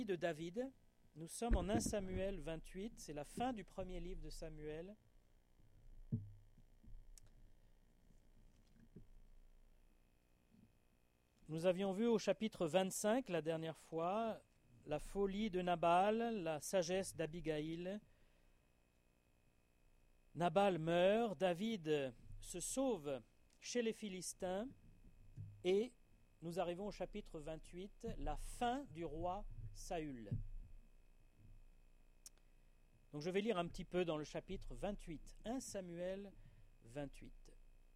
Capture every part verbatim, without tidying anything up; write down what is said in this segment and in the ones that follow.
de David. Nous sommes en premier Samuel vingt-huit, c'est la fin du premier livre de Samuel. Nous avions vu au chapitre vingt-cinq la dernière fois la folie de Nabal, la sagesse d'Abigaïl. Nabal meurt, David se sauve chez les Philistins et nous arrivons au chapitre vingt-huit, la fin du roi Saül. Donc je vais lire un petit peu dans le chapitre vingt-huit, premier Samuel vingt-huit.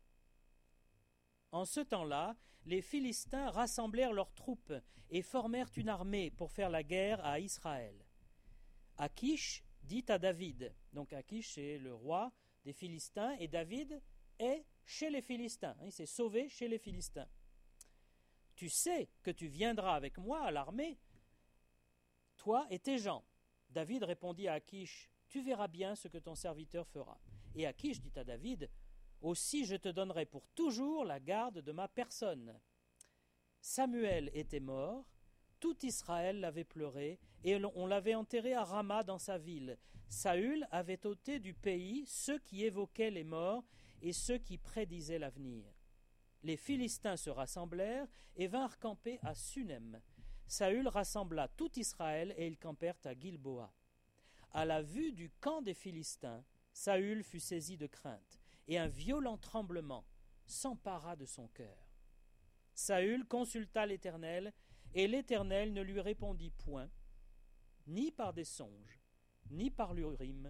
En ce temps-là, les Philistins rassemblèrent leurs troupes et formèrent une armée pour faire la guerre à Israël. Achish dit à David, donc Achish est le roi des Philistins et David est chez les Philistins, il s'est sauvé chez les Philistins. Tu sais que tu viendras avec moi à l'armée, toi et tes gens. David répondit à Achish, tu verras bien ce que ton serviteur fera. Et Achish dit à David, aussi je te donnerai pour toujours la garde de ma personne. Samuel était mort, tout Israël l'avait pleuré, et on l'avait enterré à Rama dans sa ville. Saül avait ôté du pays ceux qui évoquaient les morts et ceux qui prédisaient l'avenir. Les Philistins se rassemblèrent et vinrent camper à Sunem. Saül rassembla tout Israël et ils campèrent à Gilboa. À la vue du camp des Philistins, Saül fut saisi de crainte, et un violent tremblement s'empara de son cœur. Saül consulta l'Éternel, et l'Éternel ne lui répondit point, ni par des songes, ni par l'Urim,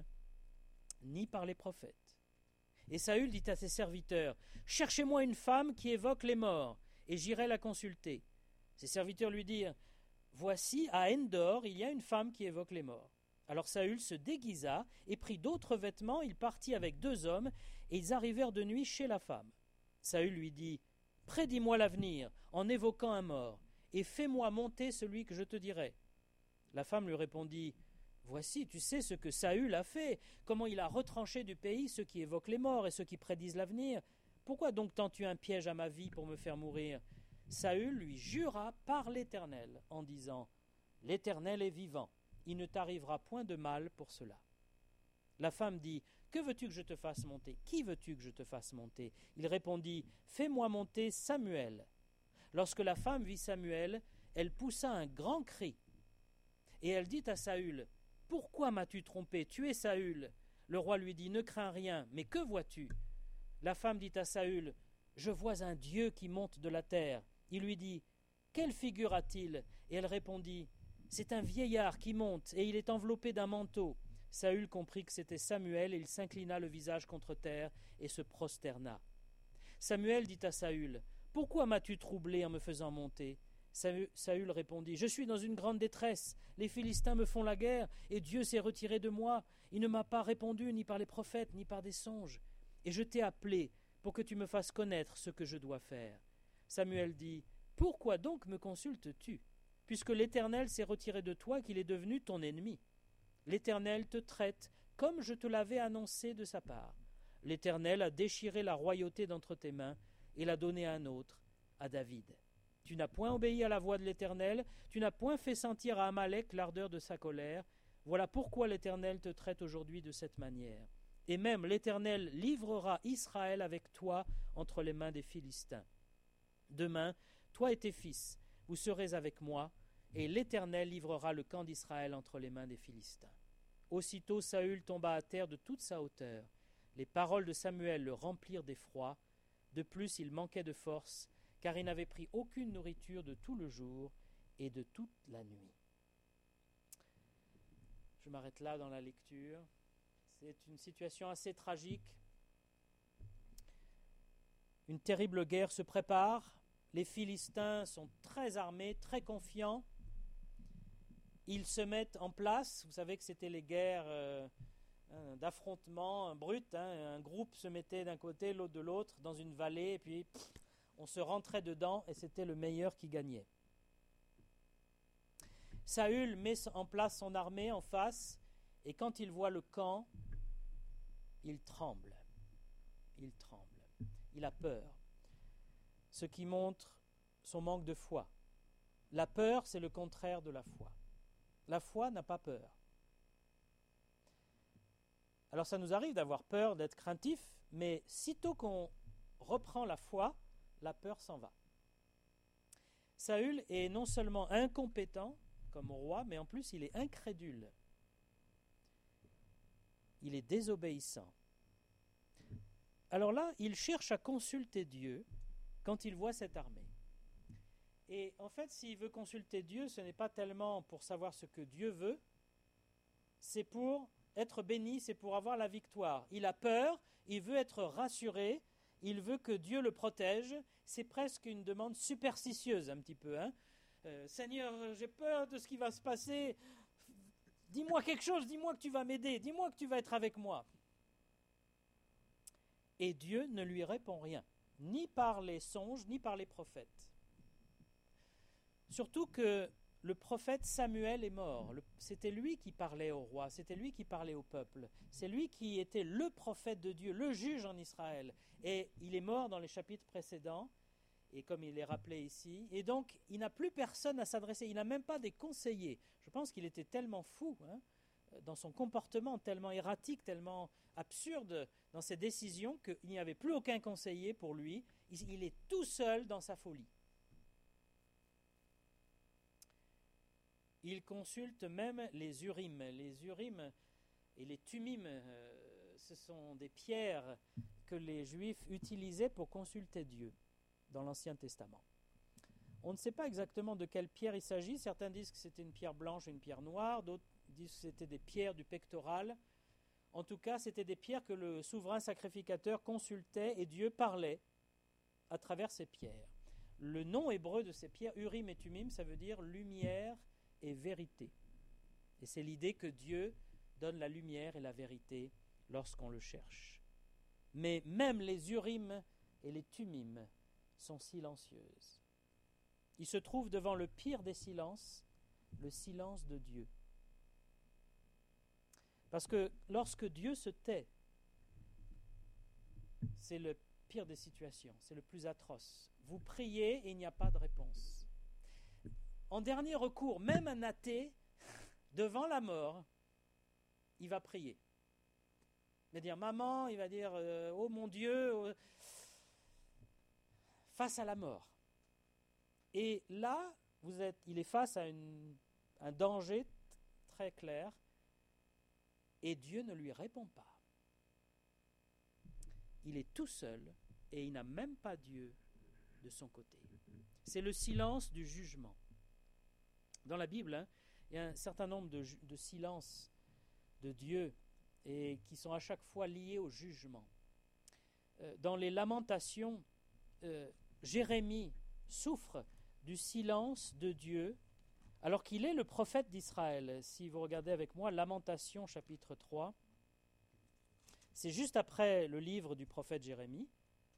ni par les prophètes. Et Saül dit à ses serviteurs, « Cherchez-moi une femme qui évoque les morts, et j'irai la consulter. » Ses serviteurs lui dirent, « Voici, à Endor, il y a une femme qui évoque les morts. » Alors Saül se déguisa et prit d'autres vêtements, il partit avec deux hommes, et ils arrivèrent de nuit chez la femme. Saül lui dit, « Prédis-moi l'avenir, en évoquant un mort, et fais-moi monter celui que je te dirai. » La femme lui répondit, « Voici, tu sais ce que Saül a fait, comment il a retranché du pays ceux qui évoquent les morts et ceux qui prédisent l'avenir. Pourquoi donc tends-tu un piège à ma vie pour me faire mourir ?» Saül lui jura par l'Éternel, en disant, « L'Éternel est vivant. Il ne t'arrivera point de mal pour cela. » La femme dit, « Que veux-tu que je te fasse monter ? Qui veux-tu que je te fasse monter ?» Il répondit, « Fais-moi monter Samuel. » Lorsque la femme vit Samuel, elle poussa un grand cri. Et elle dit à Saül, « Pourquoi m'as-tu trompé ? Tu es Saül. » Le roi lui dit, « Ne crains rien, mais que vois-tu » La femme dit à Saül, « Je vois un Dieu qui monte de la terre. » Il lui dit, « Quelle figure a-t-il » Et elle répondit, « C'est un vieillard qui monte, et il est enveloppé d'un manteau. » Saül comprit que c'était Samuel, et il s'inclina le visage contre terre, et se prosterna. Samuel dit à Saül, « Pourquoi m'as-tu troublé en me faisant monter ?» Saül répondit, « Je suis dans une grande détresse, les Philistins me font la guerre, et Dieu s'est retiré de moi. Il ne m'a pas répondu ni par les prophètes, ni par des songes. Et je t'ai appelé pour que tu me fasses connaître ce que je dois faire. » Samuel dit, « Pourquoi donc me consultes-tu ? Puisque l'Éternel s'est retiré de toi, qu'il est devenu ton ennemi. L'Éternel te traite comme je te l'avais annoncé de sa part. L'Éternel a déchiré la royauté d'entre tes mains et l'a donnée à un autre, à David. Tu n'as point obéi à la voix de l'Éternel, tu n'as point fait sentir à Amalek l'ardeur de sa colère. Voilà pourquoi l'Éternel te traite aujourd'hui de cette manière. Et même l'Éternel livrera Israël avec toi entre les mains des Philistins. Demain, toi et tes fils, vous serez avec moi, et l'Éternel livrera le camp d'Israël entre les mains des Philistins. » Aussitôt Saül tomba à terre de toute sa hauteur. Les paroles de Samuel le remplirent d'effroi. De plus, il manquait de force, car il n'avait pris aucune nourriture de tout le jour et de toute la nuit. Je m'arrête là dans la lecture. C'est une situation assez tragique. Une terrible guerre se prépare. Les Philistins sont très armés, très confiants. Ils se mettent en place. Vous savez que c'était les guerres euh, d'affrontement brut. Hein. Un groupe se mettait d'un côté, l'autre de l'autre, dans une vallée, et puis pff, on se rentrait dedans, et c'était le meilleur qui gagnait. Saül met en place son armée en face, et quand il voit le camp, il tremble. Il tremble. Il a peur. Ce qui montre son manque de foi. La peur, c'est le contraire de la foi. La foi n'a pas peur. Alors ça nous arrive d'avoir peur, d'être craintif, mais sitôt qu'on reprend la foi, la peur s'en va. Saül est non seulement incompétent comme roi, mais en plus il est incrédule. Il est désobéissant. Alors là, il cherche à consulter Dieu quand il voit cette armée. Et en fait, s'il veut consulter Dieu, ce n'est pas tellement pour savoir ce que Dieu veut, c'est pour être béni, c'est pour avoir la victoire. Il a peur, il veut être rassuré, il veut que Dieu le protège. C'est presque une demande superstitieuse un petit peu. Hein. Euh, Seigneur, j'ai peur de ce qui va se passer. Dis-moi quelque chose, dis-moi que tu vas m'aider, dis-moi que tu vas être avec moi. Et Dieu ne lui répond rien, ni par les songes, ni par les prophètes. Surtout que le prophète Samuel est mort. Le, c'était lui qui parlait au roi, c'était lui qui parlait au peuple. C'est lui qui était le prophète de Dieu, le juge en Israël. Et il est mort dans les chapitres précédents, et comme il est rappelé ici. Et donc, il n'a plus personne à s'adresser. Il n'a même pas des conseillers. Je pense qu'il était tellement fou hein, dans son comportement, tellement erratique, tellement absurde dans ses décisions, qu'il n'y avait plus aucun conseiller pour lui. Il, il est tout seul dans sa folie. Il consulte même les Urim. Les Urim et les Tumim, euh, ce sont des pierres que les Juifs utilisaient pour consulter Dieu dans l'Ancien Testament. On ne sait pas exactement de quelle pierre il s'agit. Certains disent que c'était une pierre blanche et une pierre noire. D'autres disent que c'était des pierres du pectoral. En tout cas, c'était des pierres que le souverain sacrificateur consultait et Dieu parlait à travers ces pierres. Le nom hébreu de ces pierres, Urim et Tumim, ça veut dire lumière et vérité. Et c'est l'idée que Dieu donne la lumière et la vérité lorsqu'on le cherche. Mais même les Urim et les Tumim sont silencieuses. Il se trouve devant le pire des silences, le silence de Dieu. Parce que lorsque Dieu se tait, c'est le pire des situations, c'est le plus atroce. Vous priez et il n'y a pas de réponse. En dernier recours, même un athée, devant la mort, il va prier. Il va dire « Maman », il va dire euh, « Oh mon Dieu oh, », face à la mort. Et là, vous êtes, il est face à une, un danger très clair, et Dieu ne lui répond pas. Il est tout seul, et il n'a même pas Dieu de son côté. C'est le silence du jugement. Dans la Bible, hein, il y a un certain nombre de, de silences de Dieu et qui sont à chaque fois liés au jugement. Euh, dans les Lamentations, euh, Jérémie souffre du silence de Dieu alors qu'il est le prophète d'Israël. Si vous regardez avec moi, Lamentations chapitre trois, c'est juste après le livre du prophète Jérémie.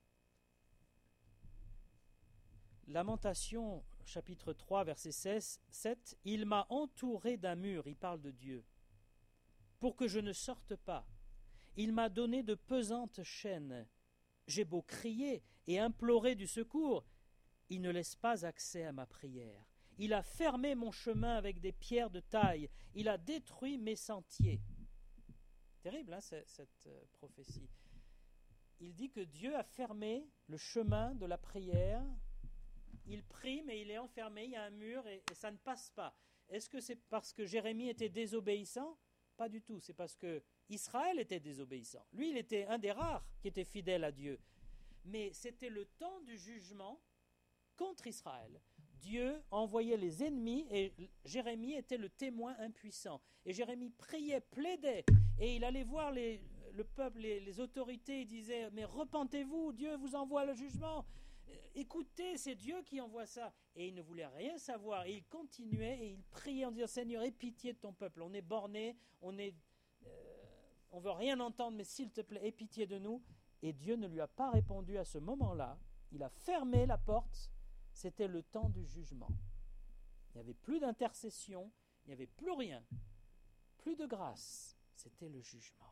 Lamentation, chapitre trois, verset seize, sept, « Il m'a entouré d'un mur », il parle de Dieu, « pour que je ne sorte pas. Il m'a donné de pesantes chaînes. J'ai beau crier et implorer du secours, il ne laisse pas accès à ma prière. Il a fermé mon chemin avec des pierres de taille. Il a détruit mes sentiers. » Terrible, hein, cette euh, prophétie. Il dit que Dieu a fermé le chemin de la prière. Il prie, mais il est enfermé, il y a un mur et, et ça ne passe pas. Est-ce que c'est parce que Jérémie était désobéissant ? Pas du tout, c'est parce que Israël était désobéissant. Lui, il était un des rares qui était fidèle à Dieu. Mais c'était le temps du jugement contre Israël. Dieu envoyait les ennemis et Jérémie était le témoin impuissant. Et Jérémie priait, plaidait, et il allait voir les, le peuple, les, les autorités, il disait « Mais repentez-vous, Dieu vous envoie le jugement !» Écoutez, c'est Dieu qui envoie ça. Et il ne voulait rien savoir. Et il continuait et il priait en disant « Seigneur, aie pitié de ton peuple. On est borné, on est, euh, on veut rien entendre, mais s'il te plaît, aie pitié de nous. » Et Dieu ne lui a pas répondu à ce moment-là. Il a fermé la porte. C'était le temps du jugement. Il n'y avait plus d'intercession, il n'y avait plus rien, plus de grâce. C'était le jugement.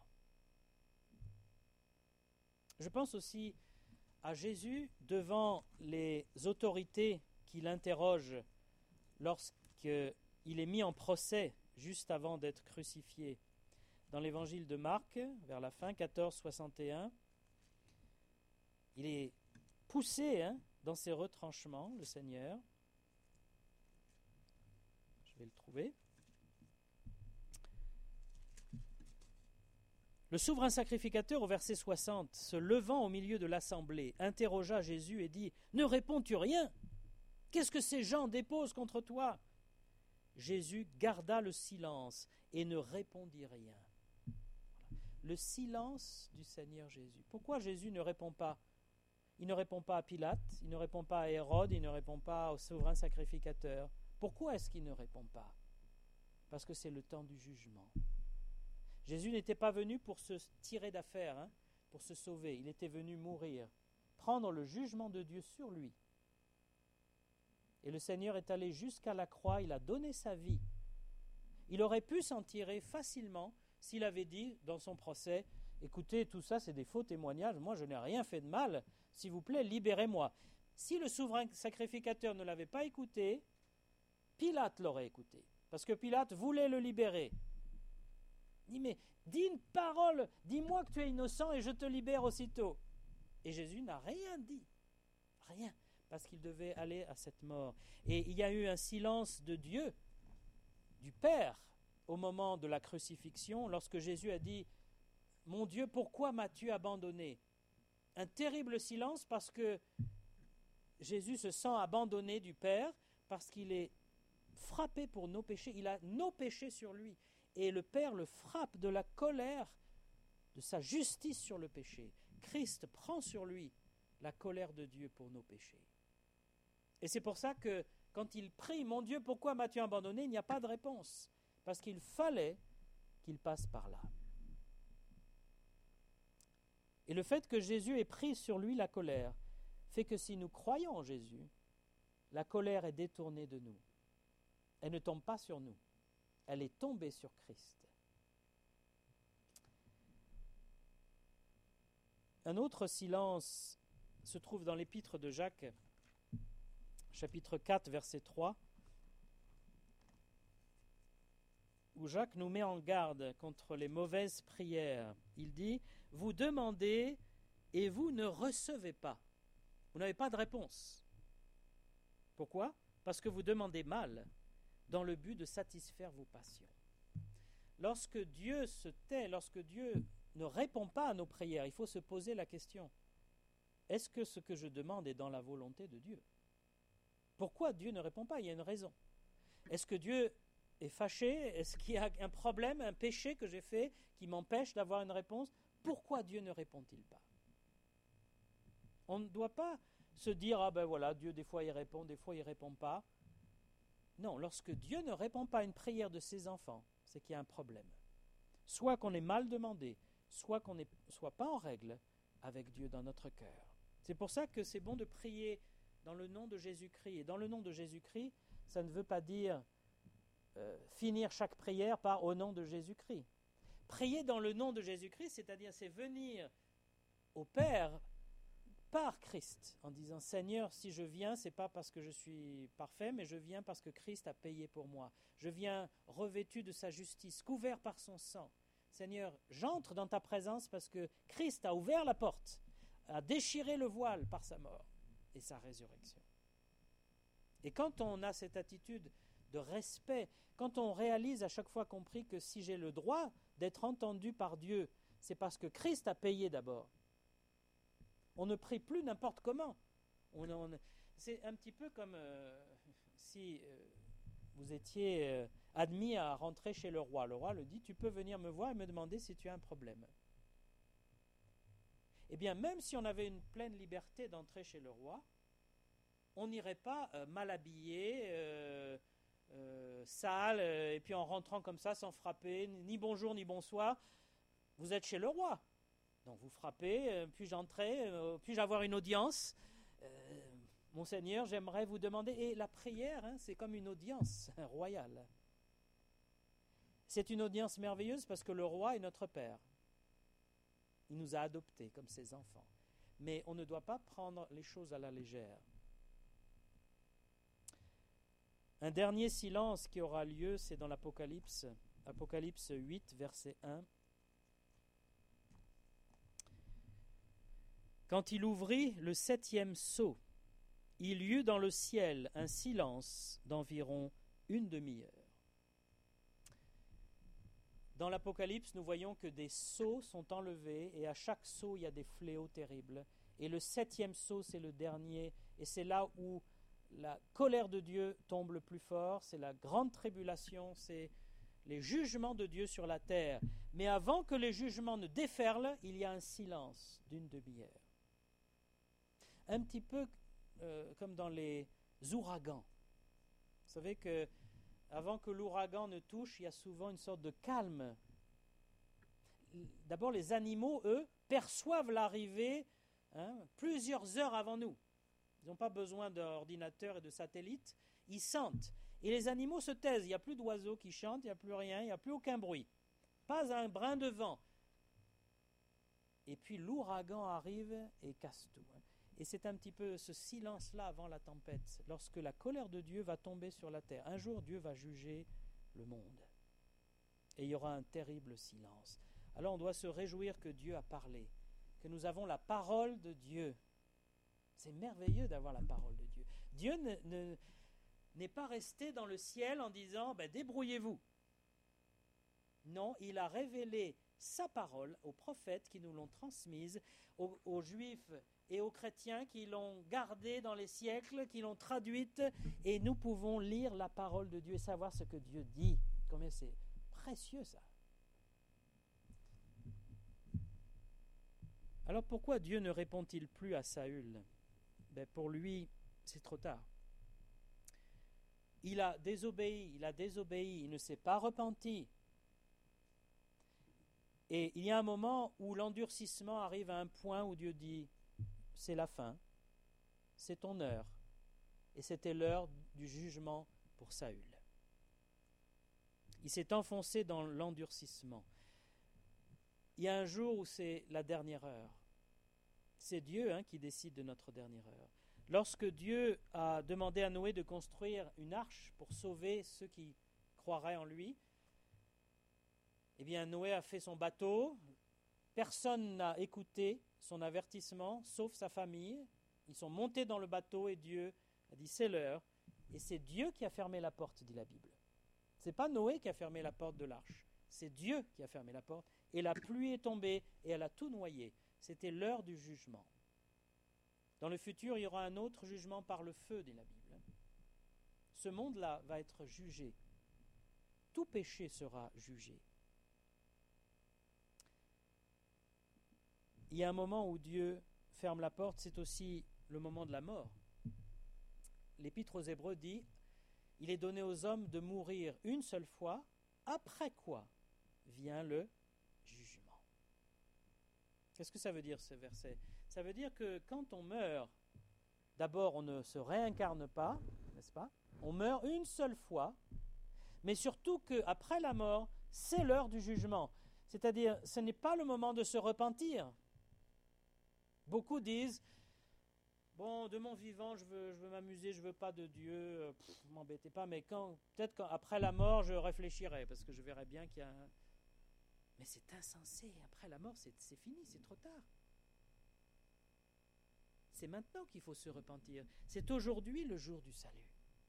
Je pense aussi à Jésus devant les autorités qui l'interrogent lorsqu'il est mis en procès juste avant d'être crucifié. Dans l'évangile de Marc, vers la fin, quatorze soixante et un, il est poussé hein, dans ses retranchements, le Seigneur. Je vais le trouver. Le souverain sacrificateur, au verset soixante, se levant au milieu de l'assemblée, interrogea Jésus et dit « Ne réponds-tu rien ? Qu'est-ce que ces gens déposent contre toi ?» Jésus garda le silence et ne répondit rien. Le silence du Seigneur Jésus. Pourquoi Jésus ne répond pas ? Il ne répond pas à Pilate, il ne répond pas à Hérode, il ne répond pas au souverain sacrificateur. Pourquoi est-ce qu'il ne répond pas ? Parce que c'est le temps du jugement. Jésus n'était pas venu pour se tirer d'affaire, hein, pour se sauver. Il était venu mourir, prendre le jugement de Dieu sur lui. Et le Seigneur est allé jusqu'à la croix, il a donné sa vie. Il aurait pu s'en tirer facilement s'il avait dit dans son procès « Écoutez, tout ça c'est des faux témoignages, moi je n'ai rien fait de mal, s'il vous plaît, libérez-moi. » Si le souverain sacrificateur ne l'avait pas écouté, Pilate l'aurait écouté, parce que Pilate voulait le libérer. Il dit, mais dis une parole, dis-moi que tu es innocent et je te libère aussitôt. Et Jésus n'a rien dit, rien, parce qu'il devait aller à cette mort. Et il y a eu un silence de Dieu, du Père, au moment de la crucifixion, lorsque Jésus a dit, « Mon Dieu, pourquoi m'as-tu abandonné ?» Un terrible silence parce que Jésus se sent abandonné du Père, parce qu'il est frappé pour nos péchés, il a nos péchés sur lui. Et le Père le frappe de la colère de sa justice sur le péché. Christ prend sur lui la colère de Dieu pour nos péchés. Et c'est pour ça que quand il prie « Mon Dieu, pourquoi m'as-tu abandonné ?» il n'y a pas de réponse, parce qu'il fallait qu'il passe par là. Et le fait que Jésus ait pris sur lui la colère fait que si nous croyons en Jésus, la colère est détournée de nous. Elle ne tombe pas sur nous. Elle est tombée sur Christ. Un autre silence se trouve dans l'épître de Jacques, chapitre quatre, verset trois, où Jacques nous met en garde contre les mauvaises prières. Il dit « Vous demandez et vous ne recevez pas. Vous n'avez pas de réponse. Pourquoi ? Parce que vous demandez mal, dans le but de satisfaire vos passions. » Lorsque Dieu se tait, lorsque Dieu ne répond pas à nos prières, il faut se poser la question, est-ce que ce que je demande est dans la volonté de Dieu ? Pourquoi Dieu ne répond pas ? Il y a une raison. Est-ce que Dieu est fâché ? Est-ce qu'il y a un problème, un péché que j'ai fait qui m'empêche d'avoir une réponse ? Pourquoi Dieu ne répond-il pas ? On ne doit pas se dire, ah ben voilà, Dieu des fois il répond, des fois il ne répond pas. Non, lorsque Dieu ne répond pas à une prière de ses enfants, c'est qu'il y a un problème. Soit qu'on ait mal demandé, soit qu'on ne soit pas en règle avec Dieu dans notre cœur. C'est pour ça que c'est bon de prier dans le nom de Jésus-Christ. Et dans le nom de Jésus-Christ, ça ne veut pas dire euh, finir chaque prière par « au nom de Jésus-Christ ». Prier dans le nom de Jésus-Christ, c'est-à-dire c'est venir au Père par Christ, en disant « Seigneur, si je viens, ce n'est pas parce que je suis parfait, mais je viens parce que Christ a payé pour moi. Je viens revêtu de sa justice, couvert par son sang. Seigneur, j'entre dans ta présence parce que Christ a ouvert la porte, a déchiré le voile par sa mort et sa résurrection. » Et quand on a cette attitude de respect, quand on réalise à chaque fois qu'on prie que si j'ai le droit d'être entendu par Dieu, c'est parce que Christ a payé d'abord. On ne prie plus n'importe comment. On, on, c'est un petit peu comme euh, si euh, vous étiez euh, admis à rentrer chez le roi. Le roi le dit, tu peux venir me voir et me demander si tu as un problème. Eh bien, même si on avait une pleine liberté d'entrer chez le roi, on n'irait pas euh, mal habillé, euh, euh, sale, euh, et puis en rentrant comme ça sans frapper, ni bonjour ni bonsoir. Vous êtes chez le roi. Donc vous frappez, euh, puis-je entrer, euh, puis-je avoir une audience euh, Monseigneur, j'aimerais vous demander. Et la prière, hein, c'est comme une audience royale. C'est une audience merveilleuse parce que le roi est notre Père. Il nous a adoptés comme ses enfants. Mais on ne doit pas prendre les choses à la légère. Un dernier silence qui aura lieu, c'est dans l'Apocalypse, Apocalypse huit, verset un. Quand il ouvrit le septième sceau, il y eut dans le ciel un silence d'environ une demi-heure. Dans l'Apocalypse, nous voyons que des sceaux sont enlevés et à chaque sceau, il y a des fléaux terribles. Et le septième sceau, c'est le dernier, et c'est là où la colère de Dieu tombe le plus fort, c'est la grande tribulation, c'est les jugements de Dieu sur la terre. Mais avant que les jugements ne déferlent, il y a un silence d'une demi-heure. Un petit peu euh, comme dans les ouragans. Vous savez que avant que l'ouragan ne touche, il y a souvent une sorte de calme. D'abord, les animaux, eux, perçoivent l'arrivée hein, plusieurs heures avant nous. Ils n'ont pas besoin d'ordinateur et de satellites, ils sentent. Et les animaux se taisent, il n'y a plus d'oiseaux qui chantent, il n'y a plus rien, il n'y a plus aucun bruit. Pas un brin de vent. Et puis l'ouragan arrive et casse tout. Et c'est un petit peu ce silence-là avant la tempête, lorsque la colère de Dieu va tomber sur la terre. Un jour, Dieu va juger le monde. Et il y aura un terrible silence. Alors on doit se réjouir que Dieu a parlé, que nous avons la parole de Dieu. C'est merveilleux d'avoir la parole de Dieu. Dieu ne, ne, n'est pas resté dans le ciel en disant ben, « débrouillez-vous ». Non, il a révélé sa parole aux prophètes qui nous l'ont transmise, aux, aux Juifs et aux chrétiens qui l'ont gardée dans les siècles, qui l'ont traduite, et nous pouvons lire la parole de Dieu et savoir ce que Dieu dit. Combien c'est précieux ça. Alors pourquoi Dieu ne répond-il plus à Saül ? Ben pour lui, c'est trop tard. Il a désobéi, il a désobéi, il ne s'est pas repenti. Et il y a un moment où l'endurcissement arrive à un point où Dieu dit « c'est la fin, c'est ton heure ». Et c'était l'heure du jugement pour Saül. Il s'est enfoncé dans l'endurcissement. Il y a un jour où c'est la dernière heure. C'est Dieu hein, qui décide de notre dernière heure. Lorsque Dieu a demandé à Noé de construire une arche pour sauver ceux qui croiraient en lui, eh bien Noé a fait son bateau. Personne n'a écouté son avertissement, sauf sa famille. Ils sont montés dans le bateau et Dieu a dit c'est l'heure. Et c'est Dieu qui a fermé la porte, dit la Bible. Ce n'est pas Noé qui a fermé la porte de l'arche. C'est Dieu qui a fermé la porte. Et la pluie est tombée et elle a tout noyé. C'était l'heure du jugement. Dans le futur, il y aura un autre jugement par le feu, dit la Bible. Ce monde-là va être jugé. Tout péché sera jugé. Il y a un moment où Dieu ferme la porte, c'est aussi le moment de la mort. L'Épître aux Hébreux dit « Il est donné aux hommes de mourir une seule fois, après quoi vient le jugement. » Qu'est-ce que ça veut dire ce verset ? Ça veut dire que quand on meurt, d'abord on ne se réincarne pas, n'est-ce pas ? On meurt une seule fois, mais surtout qu'après la mort, c'est l'heure du jugement. C'est-à-dire, ce n'est pas le moment de se repentir. Beaucoup disent, bon, de mon vivant, je veux, je veux m'amuser, je ne veux pas de Dieu, pff, m'embêtez pas, mais quand, peut-être qu'après la mort, je réfléchirai, parce que je verrai bien qu'il y a un... Mais c'est insensé, après la mort, c'est, c'est fini, c'est trop tard. C'est maintenant qu'il faut se repentir. C'est aujourd'hui le jour du salut.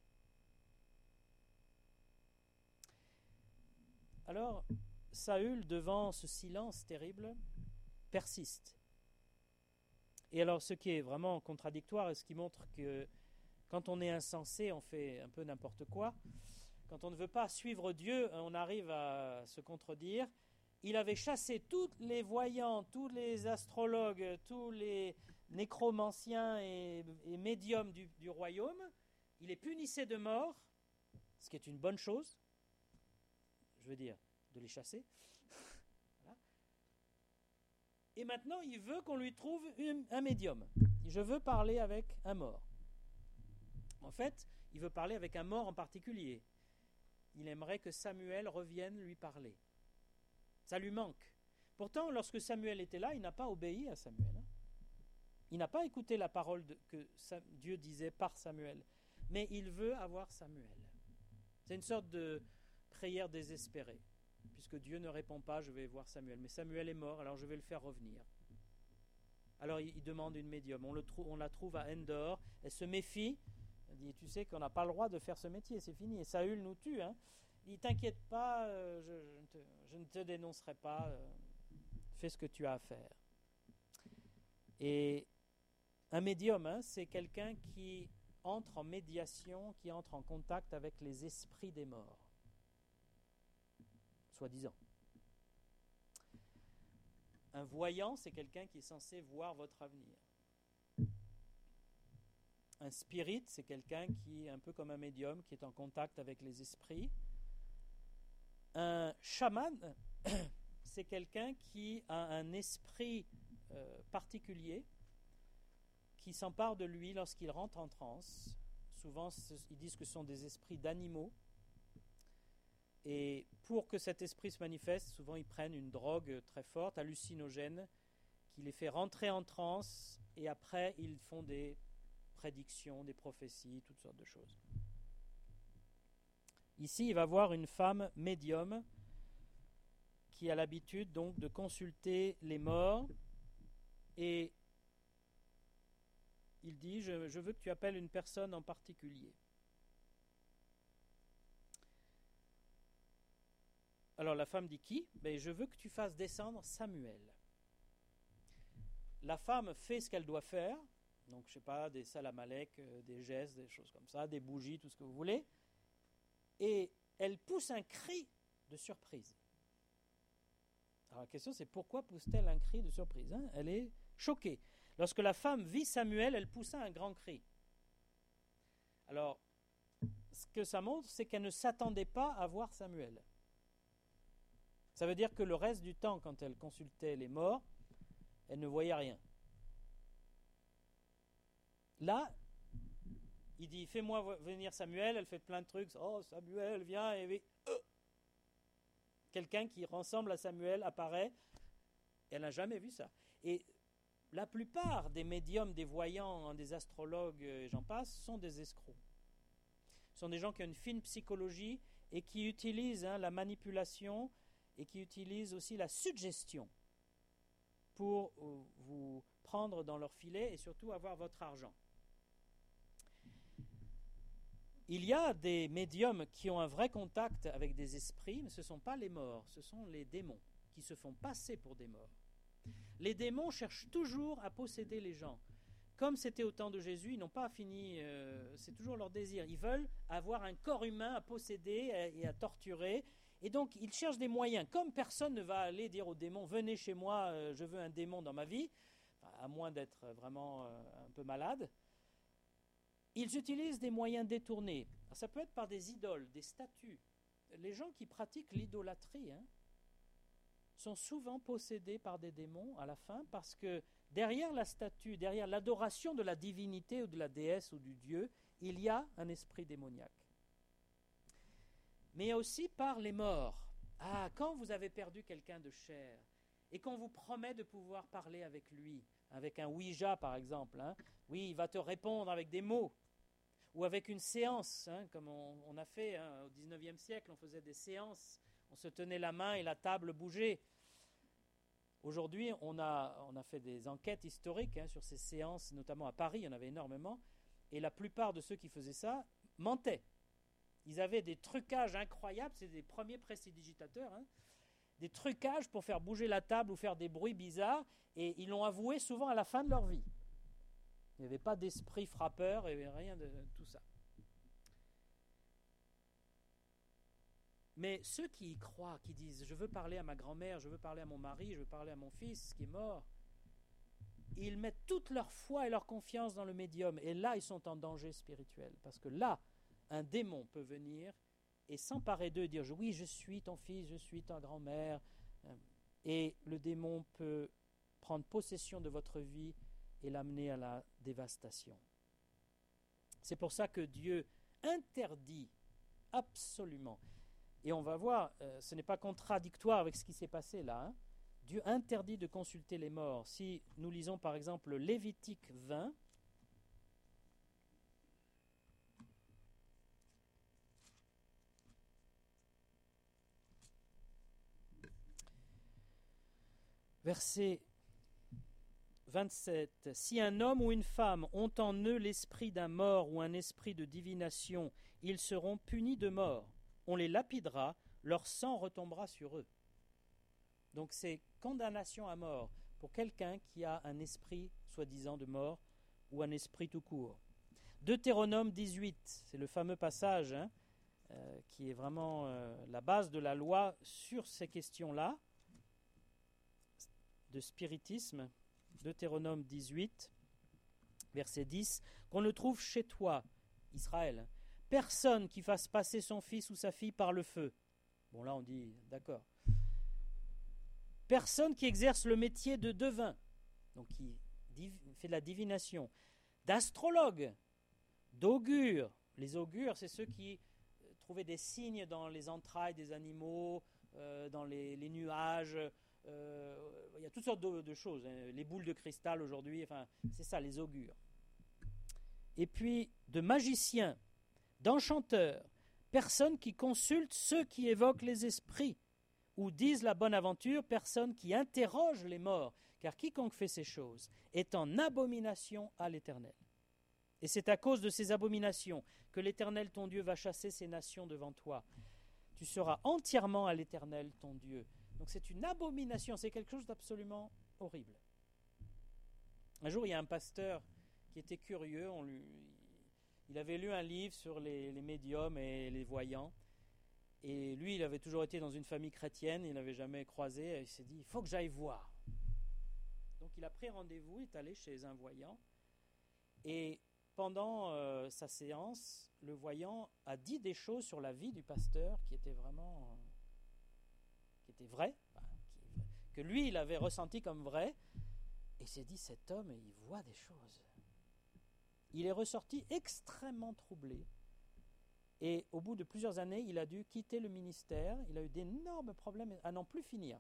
Alors, Saül, devant ce silence terrible, persiste. Et alors, ce qui est vraiment contradictoire et ce qui montre que quand on est insensé, on fait un peu n'importe quoi. Quand on ne veut pas suivre Dieu, on arrive à se contredire. Il avait chassé tous les voyants, tous les astrologues, tous les nécromanciens et, et médiums du, du royaume. Il les punissait de mort, ce qui est une bonne chose. Je veux dire, de les chasser. Voilà. Et maintenant, il veut qu'on lui trouve une, un médium. Je veux parler avec un mort. En fait, il veut parler avec un mort en particulier. Il aimerait que Samuel revienne lui parler. Ça lui manque. Pourtant, lorsque Samuel était là, il n'a pas obéi à Samuel. Hein. Il n'a pas écouté la parole de, que Sam, Dieu disait par Samuel. Mais il veut avoir Samuel. C'est une sorte de prière désespérée. Puisque Dieu ne répond pas, je vais voir Samuel. Mais Samuel est mort, alors je vais le faire revenir. Alors il, il demande une médium. On, le trou- on la trouve à Endor. Elle se méfie. Elle dit, tu sais qu'on n'a pas le droit de faire ce métier, c'est fini. Et Saül nous tue. Hein. Il dit, t'inquiète pas, euh, je, je, ne te, je ne te dénoncerai pas. Euh, fais ce que tu as à faire. Et un médium, hein, c'est quelqu'un qui entre en médiation, qui entre en contact avec les esprits des morts. Soi-disant. Un voyant, c'est quelqu'un qui est censé voir votre avenir. Un spirit, c'est quelqu'un qui est un peu comme un médium, qui est en contact avec les esprits. Un chaman, c'est quelqu'un qui a un esprit euh, particulier qui s'empare de lui lorsqu'il rentre en transe. Souvent, ils disent que ce sont des esprits d'animaux. Et pour que cet esprit se manifeste, souvent ils prennent une drogue très forte, hallucinogène, qui les fait rentrer en transe, et après ils font des prédictions, des prophéties, toutes sortes de choses. Ici, il va voir une femme médium qui a l'habitude donc de consulter les morts, et il dit, je, je veux que tu appelles une personne en particulier. Alors la femme dit qui ? Ben, je veux que tu fasses descendre Samuel. La femme fait ce qu'elle doit faire, donc je ne sais pas, des salamalek, des gestes, des choses comme ça, des bougies, tout ce que vous voulez, et elle pousse un cri de surprise. Alors la question c'est pourquoi pousse-t-elle un cri de surprise, hein ? Elle est choquée. Lorsque la femme vit Samuel, elle poussa un grand cri. Alors, ce que ça montre, c'est qu'elle ne s'attendait pas à voir Samuel. Ça veut dire que le reste du temps, quand elle consultait les morts, elle ne voyait rien. Là, il dit, fais-moi venir Samuel, elle fait plein de trucs, oh Samuel, viens, et euh. quelqu'un qui ressemble à Samuel apparaît, elle n'a jamais vu ça. Et la plupart des médiums, des voyants, des astrologues, et j'en passe, sont des escrocs. Ce sont des gens qui ont une fine psychologie et qui utilisent hein, la manipulation et qui utilisent aussi la suggestion pour vous prendre dans leur filet et surtout avoir votre argent. Il y a des médiums qui ont un vrai contact avec des esprits, mais ce ne sont pas les morts, ce sont les démons qui se font passer pour des morts. Les démons cherchent toujours à posséder les gens. Comme c'était au temps de Jésus, ils n'ont pas fini, euh, c'est toujours leur désir. Ils veulent avoir un corps humain à posséder et à torturer. Et donc, ils cherchent des moyens. Comme personne ne va aller dire aux démons, venez chez moi, euh, je veux un démon dans ma vie, enfin, à moins d'être vraiment euh, un peu malade, ils utilisent des moyens détournés. Alors, ça peut être par des idoles, des statues. Les gens qui pratiquent l'idolâtrie hein, sont souvent possédés par des démons à la fin parce que derrière la statue, derrière l'adoration de la divinité ou de la déesse ou du dieu, il y a un esprit démoniaque. Mais aussi par les morts. Ah, quand vous avez perdu quelqu'un de cher et qu'on vous promet de pouvoir parler avec lui, avec un Ouija par exemple, hein, oui, il va te répondre avec des mots, ou avec une séance, hein, comme on, on a fait hein, au dix-neuvième siècle, on faisait des séances, on se tenait la main et la table bougeait. Aujourd'hui, on a, on a fait des enquêtes historiques hein, sur ces séances, notamment à Paris, il y en avait énormément, et la plupart de ceux qui faisaient ça mentaient. Ils avaient des trucages incroyables, c'est des premiers prestidigitateurs, hein, des trucages pour faire bouger la table ou faire des bruits bizarres, et ils l'ont avoué souvent à la fin de leur vie. Il n'y avait pas d'esprit frappeur et rien de tout ça. Mais ceux qui y croient, qui disent « je veux parler à ma grand-mère, je veux parler à mon mari, je veux parler à mon fils qui est mort », ils mettent toute leur foi et leur confiance dans le médium. Et là, ils sont en danger spirituel. Parce que là, un démon peut venir et s'emparer d'eux et dire « oui, je suis ton fils, je suis ta grand-mère ». Et le démon peut prendre possession de votre vie et l'amener à la dévastation. C'est pour ça que Dieu interdit absolument, et on va voir, euh, ce n'est pas contradictoire avec ce qui s'est passé là, hein. Dieu interdit de consulter les morts. Si nous lisons par exemple Lévitique vingt, Verset vingt-sept. Si un homme ou une femme ont en eux l'esprit d'un mort ou un esprit de divination, ils seront punis de mort. On les lapidera, leur sang retombera sur eux. Donc c'est condamnation à mort pour quelqu'un qui a un esprit soi-disant de mort ou un esprit tout court. Deutéronome dix-huit, c'est le fameux passage hein, euh, qui est vraiment euh, la base de la loi sur ces questions-là, de spiritisme. Deutéronome dix-huit, verset dix, qu'on ne trouve chez toi, Israël, personne qui fasse passer son fils ou sa fille par le feu. Bon là on dit, d'accord. Personne qui exerce le métier de devin, donc qui div- fait de la divination, d'astrologue, d'augure. Les augures, c'est ceux qui euh, trouvaient des signes dans les entrailles des animaux, euh, dans les, les nuages. Euh, il y a toutes sortes de, de choses. Hein. Les boules de cristal aujourd'hui, enfin, c'est ça, les augures. Et puis, de magiciens, d'enchanteurs, personne qui consulte ceux qui évoquent les esprits ou disent la bonne aventure, personne qui interroge les morts, car quiconque fait ces choses est en abomination à l'Éternel. Et c'est à cause de ces abominations que l'Éternel ton Dieu va chasser ces nations devant toi. Tu seras entièrement à l'Éternel ton Dieu. Donc c'est une abomination, c'est quelque chose d'absolument horrible. Un jour, il y a un pasteur qui était curieux, on lui, il avait lu un livre sur les, les médiums et les voyants. Et lui, il avait toujours été dans une famille chrétienne, il n'avait jamais croisé, et il s'est dit, il faut que j'aille voir. Donc il a pris rendez-vous, il est allé chez un voyant, et pendant euh, sa séance, le voyant a dit des choses sur la vie du pasteur qui étaient vraiment, euh, qui étaient vraies, enfin, qui, que lui, il avait ressenti comme vraies, et il s'est dit, cet homme, il voit des choses. Il est ressorti extrêmement troublé. Et au bout de plusieurs années, il a dû quitter le ministère. Il a eu d'énormes problèmes à n'en plus finir.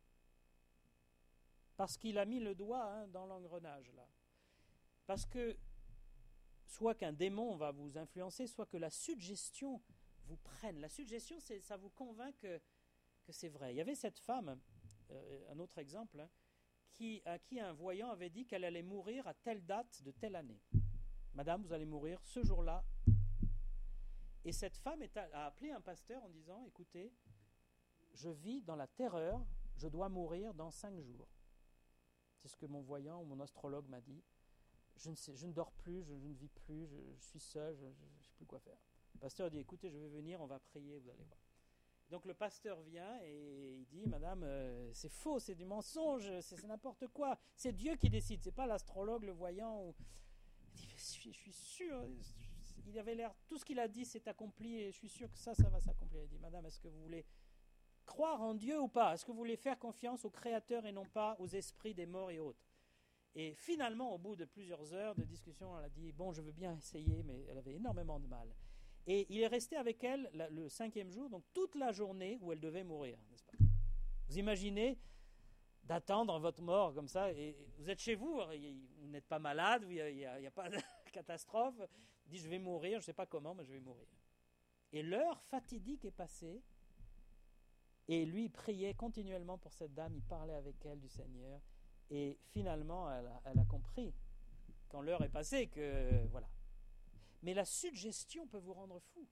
Parce qu'il a mis le doigt hein, dans l'engrenage, là. Parce que, soit qu'un démon va vous influencer, soit que la suggestion vous prenne. La suggestion, c'est, ça vous convainc que, que c'est vrai. Il y avait cette femme, euh, un autre exemple, hein, qui, à qui un voyant avait dit qu'elle allait mourir à telle date de telle année. Madame, vous allez mourir ce jour-là. Et cette femme est à, a appelé un pasteur en disant, écoutez, je vis dans la terreur, je dois mourir dans cinq jours. C'est ce que mon voyant ou mon astrologue m'a dit. Je ne, sais, je ne dors plus, je, je ne vis plus, je, je suis seul, je ne sais plus quoi faire. Le pasteur dit, écoutez, je vais venir, on va prier, vous allez voir. Donc le pasteur vient et il dit, madame, euh, c'est faux, c'est du mensonge, c'est, c'est n'importe quoi. C'est Dieu qui décide, c'est pas l'astrologue, le voyant. Ou... Il dit, je suis, je suis sûr... Il avait l'air, tout ce qu'il a dit s'est accompli et je suis sûr que ça, ça va s'accomplir. Il dit, madame, est-ce que vous voulez croire en Dieu ou pas? Est-ce que vous voulez faire confiance au Créateur et non pas aux esprits des morts et autres? Et finalement, au bout de plusieurs heures de discussion, elle a dit, bon, je veux bien essayer, mais elle avait énormément de mal. Et il est resté avec elle la, le cinquième jour, donc toute la journée où elle devait mourir, n'est-ce pas? Vous imaginez d'attendre votre mort comme ça, et vous êtes chez vous, vous n'êtes pas malade, il n'y a, a, a pas de catastrophe, il dit je vais mourir, je ne sais pas comment, mais je vais mourir. Et l'heure fatidique est passée, et lui il priait continuellement pour cette dame, il parlait avec elle du Seigneur, et finalement elle a, elle a compris, quand l'heure est passée, que voilà. Mais la suggestion peut vous rendre fou.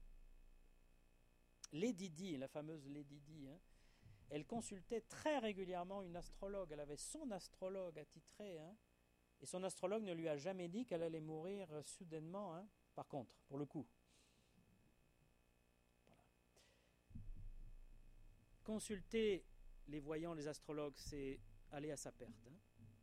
Lady Di, la fameuse Lady Di, hein, elle consultait très régulièrement une astrologue. Elle avait son astrologue attitré. Hein, et son astrologue ne lui a jamais dit qu'elle allait mourir soudainement. Hein, par contre, pour le coup. Voilà. Consulter les voyants, les astrologues, c'est aller à sa perte. Hein.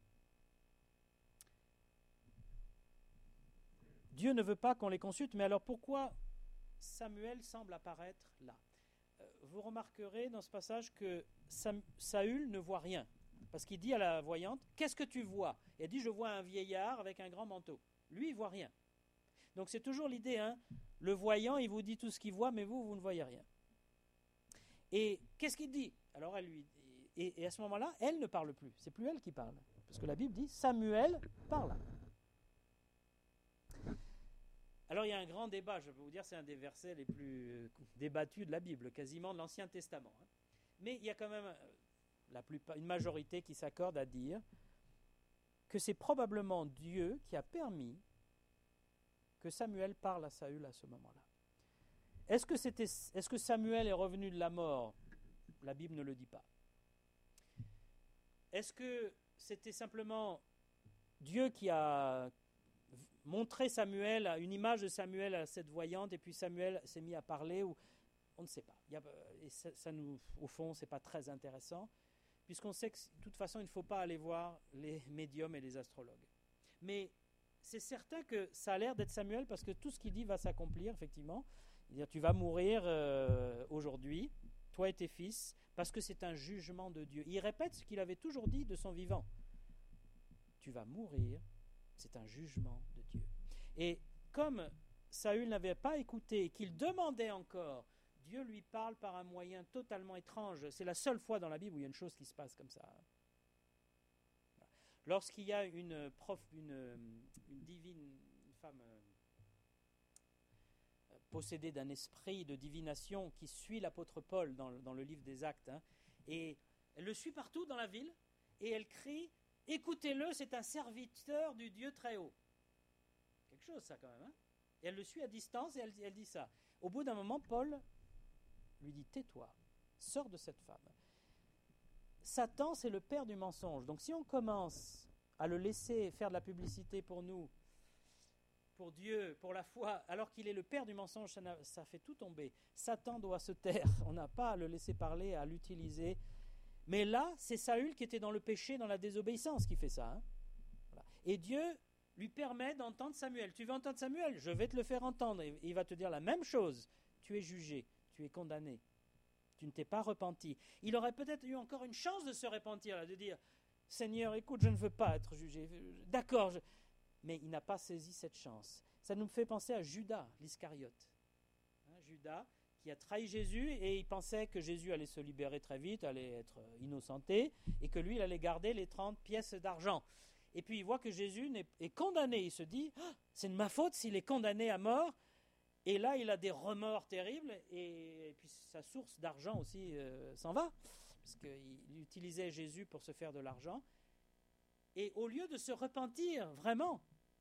Dieu ne veut pas qu'on les consulte, mais alors pourquoi Samuel semble apparaître là? Vous remarquerez dans ce passage que Sam, Saül ne voit rien. Parce qu'il dit à la voyante, qu'est-ce que tu vois? Et elle dit, je vois un vieillard avec un grand manteau. Lui, il ne voit rien. Donc c'est toujours l'idée, hein, le voyant, il vous dit tout ce qu'il voit, mais vous, vous ne voyez rien. Et qu'est-ce qu'il dit? Alors elle lui, et, et à ce moment-là, elle ne parle plus. C'est plus elle qui parle. Parce que la Bible dit, Samuel parla. Alors il y a un grand débat, je peux vous dire, c'est un des versets les plus débattus de la Bible, quasiment de l'Ancien Testament. Hein. Mais il y a quand même la plupart, une majorité qui s'accorde à dire que c'est probablement Dieu qui a permis que Samuel parle à Saül à ce moment-là. Est-ce que, c'était, est-ce que Samuel est revenu de la mort ? La Bible ne le dit pas. Est-ce que c'était simplement Dieu qui a montré Samuel, une image de Samuel à cette voyante, et puis Samuel s'est mis à parler ou... On ne sait pas. Il y a, et ça, ça nous, au fond, ce n'est pas très intéressant, puisqu'on sait que de toute façon, il ne faut pas aller voir les médiums et les astrologues. Mais c'est certain que ça a l'air d'être Samuel, parce que tout ce qu'il dit va s'accomplir, effectivement. C'est-à-dire, tu vas mourir euh, aujourd'hui, toi et tes fils, parce que c'est un jugement de Dieu. Il répète ce qu'il avait toujours dit de son vivant. Tu vas mourir, c'est un jugement de Dieu. Et comme Saül n'avait pas écouté et qu'il demandait encore, Dieu lui parle par un moyen totalement étrange. C'est la seule fois dans la Bible où il y a une chose qui se passe comme ça. Lorsqu'il y a une prof, une, une divine une femme euh, possédée d'un esprit de divination qui suit l'apôtre Paul dans, dans le livre des Actes, hein, et elle le suit partout dans la ville, et elle crie « Écoutez-le, c'est un serviteur du Dieu très haut ». Quelque chose ça quand même. Hein, et elle le suit à distance et elle, elle dit ça. Au bout d'un moment, Paul lui dit « Tais-toi, sors de cette femme ». Satan, c'est le père du mensonge. Donc si on commence à le laisser faire de la publicité pour nous, pour Dieu, pour la foi, alors qu'il est le père du mensonge, ça, ça fait tout tomber. Satan doit se taire. On n'a pas à le laisser parler, à l'utiliser. Mais là, c'est Saül qui était dans le péché, dans la désobéissance qui fait ça. Hein. Voilà. Et Dieu lui permet d'entendre Samuel. Tu veux entendre Samuel ? Je vais te le faire entendre. Et il va te dire la même chose. Tu es jugé. Tu es condamné. Tu ne t'es pas repenti. Il aurait peut-être eu encore une chance de se repentir, là, de dire « Seigneur, écoute, je ne veux pas être jugé. D'accord. Je... » Mais il n'a pas saisi cette chance. Ça nous fait penser à Judas, l'Iscariote. Hein, Judas, qui a trahi Jésus et il pensait que Jésus allait se libérer très vite, allait être innocenté, et que lui, il allait garder les trente pièces d'argent. Et puis il voit que Jésus est condamné. Il se dit oh, « C'est de ma faute s'il est condamné à mort ». Et là, il a des remords terribles, et, et puis sa source d'argent aussi euh, s'en va, parce qu'il utilisait Jésus pour se faire de l'argent. Et au lieu de se repentir vraiment,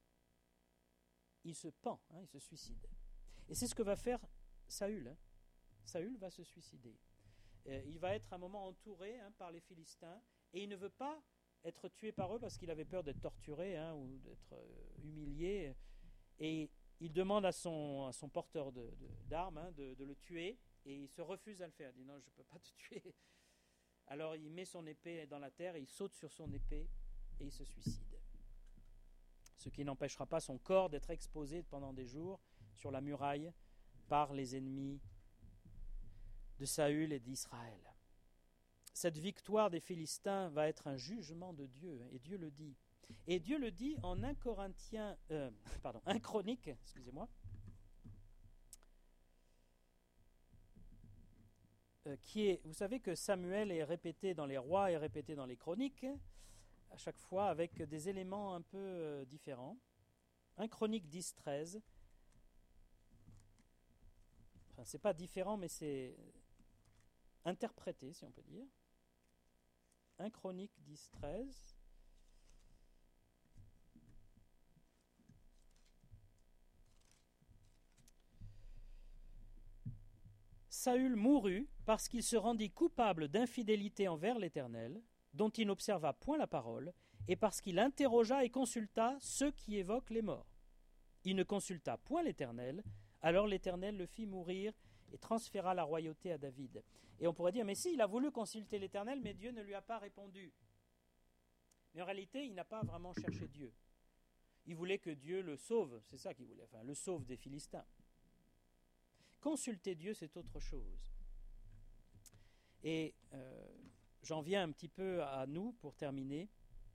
il se pend, hein, il se suicide. Et c'est ce que va faire Saül. Hein. Saül va se suicider. Euh, il va être à un moment entouré hein, par les Philistins, et il ne veut pas être tué par eux parce qu'il avait peur d'être torturé hein, ou d'être euh, humilié. Et il demande à son, à son porteur de, de, d'armes hein, de, de le tuer, et il se refuse à le faire. Il dit non, je ne peux pas te tuer. Alors il met son épée dans la terre, et il saute sur son épée, et il se suicide. Ce qui n'empêchera pas son corps d'être exposé pendant des jours sur la muraille par les ennemis de Saül et d'Israël. Cette victoire des Philistins va être un jugement de Dieu, et Dieu le dit. Et Dieu le dit en un Corinthiens, euh, pardon, un Chronique, excusez-moi, euh, qui est, vous savez que Samuel est répété dans les rois et répété dans les chroniques, à chaque fois avec des éléments un peu euh, différents. un Chronique dix treize, enfin c'est pas différent mais c'est interprété si on peut dire. un Chronique dix treize. Saül mourut parce qu'il se rendit coupable d'infidélité envers l'Éternel, dont il n'observa point la parole, et parce qu'il interrogea et consulta ceux qui évoquent les morts. Il ne consulta point l'Éternel, alors l'Éternel le fit mourir et transféra la royauté à David. Et on pourrait dire, mais si, il a voulu consulter l'Éternel, mais Dieu ne lui a pas répondu. Mais en réalité, il n'a pas vraiment cherché Dieu. Il voulait que Dieu le sauve, c'est ça qu'il voulait, enfin, le sauve des Philistins. Consulter Dieu, c'est autre chose. Et euh, j'en viens un petit peu à nous pour terminer.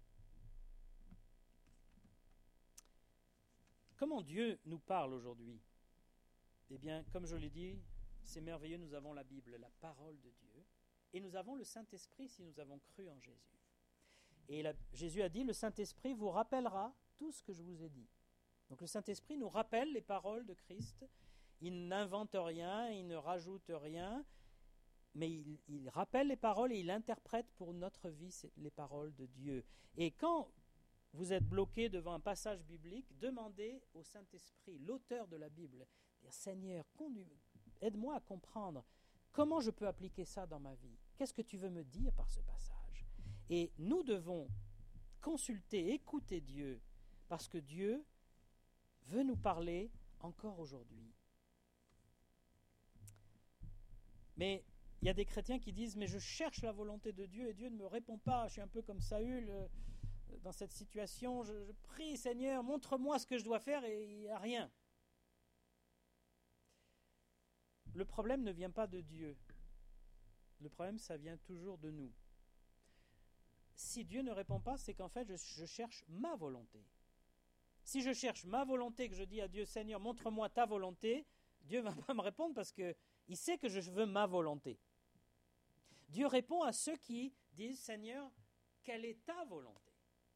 Comment Dieu nous parle aujourd'hui ? Eh bien, comme je l'ai dit, c'est merveilleux, nous avons la Bible, la parole de Dieu, et nous avons le Saint-Esprit si nous avons cru en Jésus. Et la, Jésus a dit, le Saint-Esprit vous rappellera tout ce que je vous ai dit. Donc le Saint-Esprit nous rappelle les paroles de Christ. Il n'invente rien, il ne rajoute rien. mais il, il rappelle les paroles et il interprète pour notre vie les paroles de Dieu. Et quand vous êtes bloqué devant un passage biblique, demandez au Saint-Esprit, l'auteur de la Bible, dire « Seigneur, aide-moi à comprendre comment je peux appliquer ça dans ma vie. Qu'est-ce que tu veux me dire par ce passage ?» Et nous devons consulter, écouter Dieu, parce que Dieu veut nous parler encore aujourd'hui. Mais il y a des chrétiens qui disent « Mais je cherche la volonté de Dieu et Dieu ne me répond pas. Je suis un peu comme Saül euh, dans cette situation. Je, je prie, Seigneur, montre-moi ce que je dois faire et il n'y a rien. » Le problème ne vient pas de Dieu. Le problème, ça vient toujours de nous. Si Dieu ne répond pas, c'est qu'en fait, je, je cherche ma volonté. Si je cherche ma volonté, que je dis à Dieu, Seigneur, montre-moi ta volonté, Dieu ne va pas me répondre parce qu'il sait que je veux ma volonté. Dieu répond à ceux qui disent, Seigneur, quelle est ta volonté?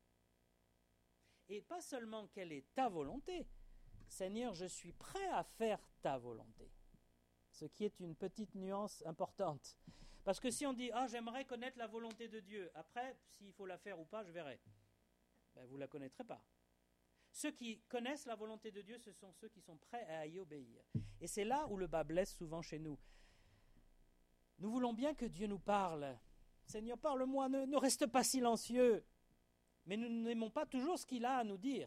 Et pas seulement quelle est ta volonté, Seigneur, je suis prêt à faire ta volonté. Ce qui est une petite nuance importante. Parce que si on dit, ah, j'aimerais connaître la volonté de Dieu, après, s'il faut la faire ou pas, je verrai. Ben, vous ne la connaîtrez pas. Ceux qui connaissent la volonté de Dieu, ce sont ceux qui sont prêts à y obéir. Et c'est là où le bas blesse souvent chez nous. Nous voulons bien que Dieu nous parle. Seigneur, parle-moi, ne, ne reste pas silencieux. Mais nous n'aimons pas toujours ce qu'il a à nous dire.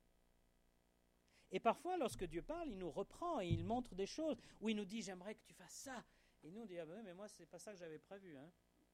Et parfois, lorsque Dieu parle, il nous reprend et il montre des choses où il nous dit, j'aimerais que tu fasses ça. Et nous, on dit, ah ben, mais moi, c'est pas ça que j'avais prévu. Hein.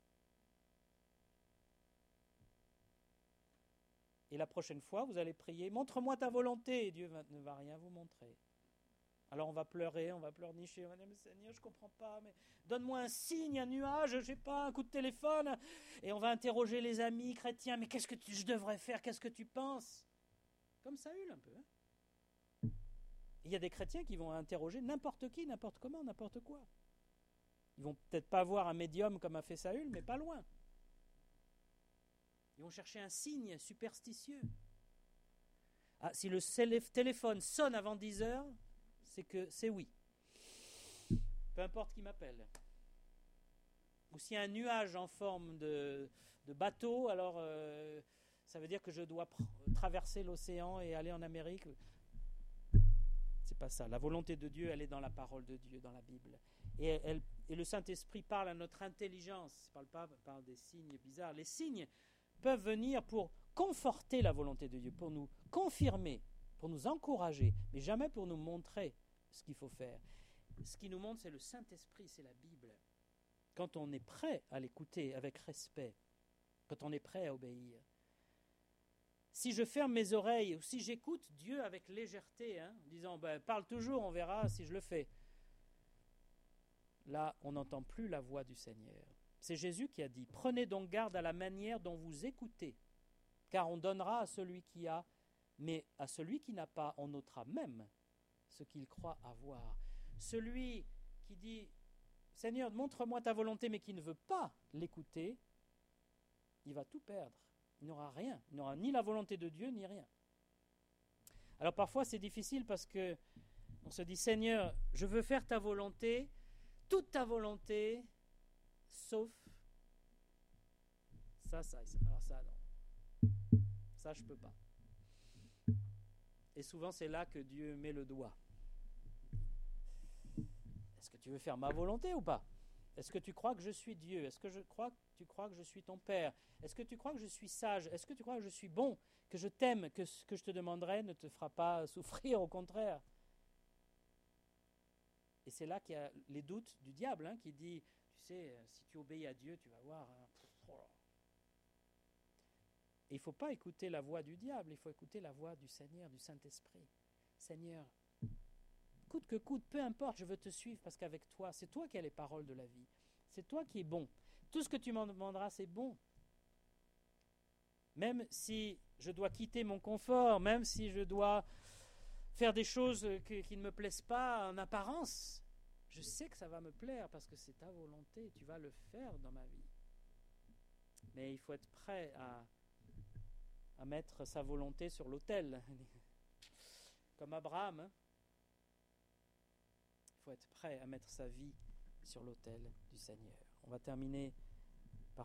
Et la prochaine fois, vous allez prier, montre-moi ta volonté. Et Dieu va, ne va rien vous montrer. Alors on va pleurer, on va pleurnicher, on va dire, mais Seigneur, je ne comprends pas, mais donne-moi un signe, un nuage, je ne sais pas, un coup de téléphone. Et on va interroger les amis chrétiens, mais qu'est-ce que tu, je devrais faire, qu'est-ce que tu penses? Comme Saül un peu. Hein. Il y a des chrétiens qui vont interroger n'importe qui, n'importe comment, n'importe quoi. Ils vont peut-être pas voir un médium comme a fait Saül, mais pas loin. Ils vont chercher un signe superstitieux. Ah, si le téléphone sonne avant dix heures, c'est que c'est oui. Peu importe qui m'appelle. Ou s'il y a un nuage en forme de, de bateau, alors euh, ça veut dire que je dois pr- traverser l'océan et aller en Amérique. C'est pas ça. La volonté de Dieu, elle est dans la parole de Dieu, dans la Bible. Et, elle, et le Saint-Esprit parle à notre intelligence. Il ne parle pas par des signes bizarres. Les signes peuvent venir pour conforter la volonté de Dieu, pour nous confirmer, pour nous encourager, mais jamais pour nous montrer ce qu'il faut faire. Ce qui nous montre, c'est le Saint-Esprit, c'est la Bible. Quand on est prêt à l'écouter avec respect, quand on est prêt à obéir. Si je ferme mes oreilles ou si j'écoute Dieu avec légèreté, hein, en disant ben, « parle toujours, on verra si je le fais », là, on n'entend plus la voix du Seigneur. C'est Jésus qui a dit « Prenez donc garde à la manière dont vous écoutez, car on donnera à celui qui a, mais à celui qui n'a pas, on ôtera même ce qu'il croit avoir. » Celui qui dit « Seigneur, montre-moi ta volonté », mais qui ne veut pas l'écouter, il va tout perdre. Il n'aura rien. Il n'aura ni la volonté de Dieu, ni rien. Alors parfois, c'est difficile parce que on se dit « Seigneur, je veux faire ta volonté, toute ta volonté, sauf ça, ça et ça. » Alors ça, non. Ça, je ne peux pas. Et souvent, c'est là que Dieu met le doigt. Est-ce que tu veux faire ma volonté ou pas? Est-ce que tu crois que je suis Dieu? Est-ce que je crois que tu crois que je suis ton Père? Est-ce que tu crois que je suis sage? Est-ce que tu crois que je suis bon? Que je t'aime? Que ce que je te demanderai ne te fera pas souffrir, au contraire? Et c'est là qu'il y a les doutes du diable, hein, qui dit, tu sais, si tu obéis à Dieu, tu vas voir. Hein, oh. Et il ne faut pas écouter la voix du diable, il faut écouter la voix du Seigneur, du Saint-Esprit. Seigneur, coûte que coûte, peu importe, je veux te suivre parce qu'avec toi, c'est toi qui as les paroles de la vie. C'est toi qui es bon. Tout ce que tu m'en demanderas, c'est bon. Même si je dois quitter mon confort, même si je dois faire des choses que, qui ne me plaisent pas en apparence, je sais que ça va me plaire parce que c'est ta volonté, tu vas le faire dans ma vie. Mais il faut être prêt à, à mettre sa volonté sur l'autel, comme Abraham. Hein. Il faut être prêt à mettre sa vie sur l'autel du Seigneur. On va terminer